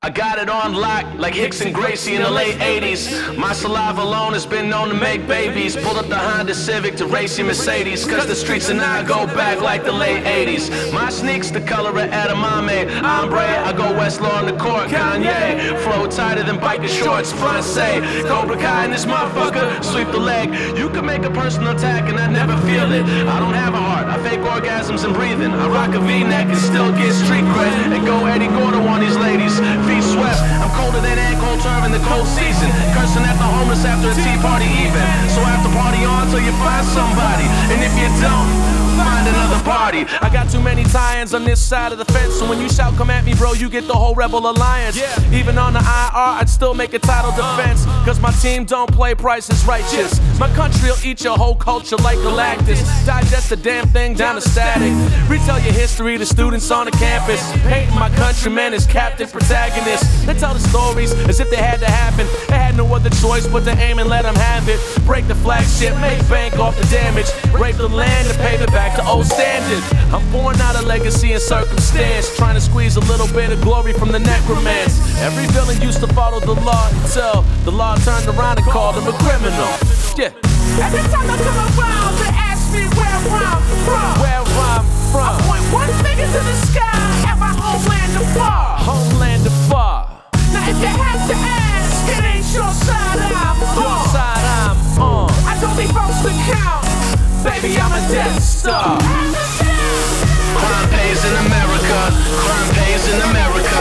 I got it on lock like Hicks and Gracie in the late 80s. My saliva alone has been known to make babies. Pulled up the Honda Civic to race your Mercedes, cause the streets and I go back like the late 80s. My sneaks the color of edamame. Ombre, I go Westlaw on the court. Kanye, flow tighter than biker shorts. Francais, Cobra Kai in this motherfucker. Sweep the leg. You can make a personal attack and I never feel it. I don't have a heart, I fake orgasms and breathing. I rock a V-neck and still get street cred. And go Eddie Gordo on these ladies. Feet sweat, I'm colder than Ann Coulter in the cold season. Cursing at the homeless after a tea party even. So after party on till you find somebody. And if you don't, find another party. I got too many tie-ins on this side of the fence, so when you shout come at me bro, you get the whole Rebel Alliance. Even on the IR, I'd still make a title defense, cause my team don't play Price is Righteous. My country'll eat your whole culture like Galactus. Digest the damn thing down to static. Retell your history to students on the campus. Painting my countrymen as captain protagonists. They tell the stories as if they had to happen. They had no other choice but to aim and let them have it. Break the flagship, make bank off the damage. Rape the land and pave it back to old standards. I'm born out of legacy and circumstance, trying to squeeze a little bit of glory from the necromance. Every villain used to follow the law until the law turned around and called him a criminal. Yeah. Every time I come around, they ask me where I'm from. Where I'm from. I point one finger to the sky at my homeland afar. Homeland afar. Now if you had to ask, it ain't your side I'm Your on. side I'm on. I don't need folks to count. Baby, I'm a Death Star. Crime pays in America. Crime pays in America.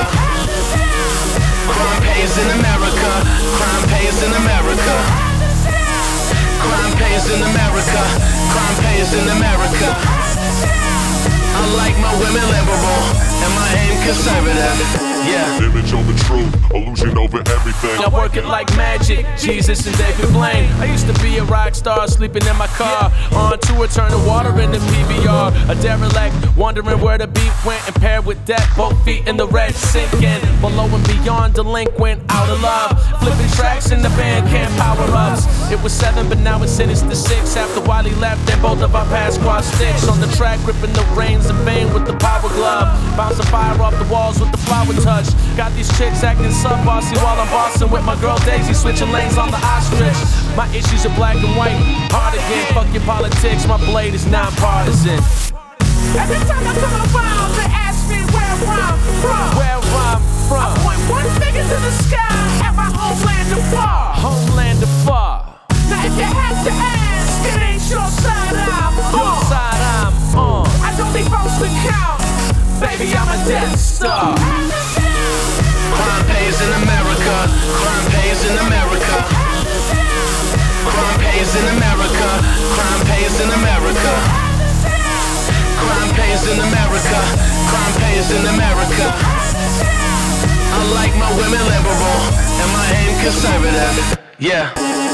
Crime pays in America. Crime pays in America. Crime pays in America. Crime pays in America. I like my women liberal and my aim conservative. Yeah. Image over truth, illusion over everything. I work it like magic, Jesus and David Blaine. I used to be a rock star, sleeping in my car. On tour, turning water into PBR. A derelict, wondering where the beat went. And paired with death, both feet in the red, sinking. Below and beyond, delinquent, out of love. Flipping tracks in the band, can't power ups. It was 7, but now it's 6. After Wiley left, and both of our past squad sticks. On the track, gripping the reins in vain with the power glove. Bouncing fire off the walls with the flower touch. Got these chicks acting sub-bossy while I'm bossing with my girl Daisy, switching lanes on the ostrich. My issues are black and white, hard again. Fuck your politics, my blade is non-partisan. Every time I come around, they ask me where I'm from. Where I'm from. I point one finger to the sky at my homeland afar. Homeland afar. Now if you had to ask, it ain't your side I'm Your on. side I'm on. I don't need folks to count. Baby, I'm a Death Star. Crime pays in America. Crime pays in America. Crime pays in America. Crime pays in America. Crime pays in America. Crime pays in America. I like my women liberal and my aim conservative. Yeah.